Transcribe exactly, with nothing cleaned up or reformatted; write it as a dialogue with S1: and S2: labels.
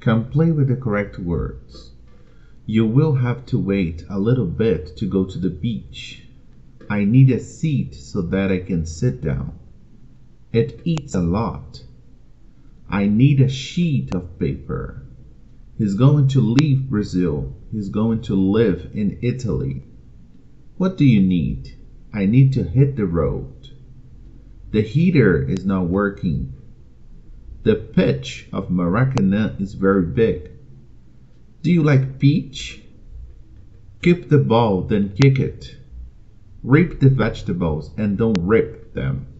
S1: Complete with the correct words. You will have to wait a little bit to go to the beach. I need a seat so that I can sit down. It eats a lot. I need a sheet of paper. He's going to leave Brazil. He's going to live in Italy. What do you need? I need to hit the road. The heater is not working. The pitch of Maracanã is very big. Do you like peach? Keep the ball, then kick it. Reap the vegetables and don't rip them.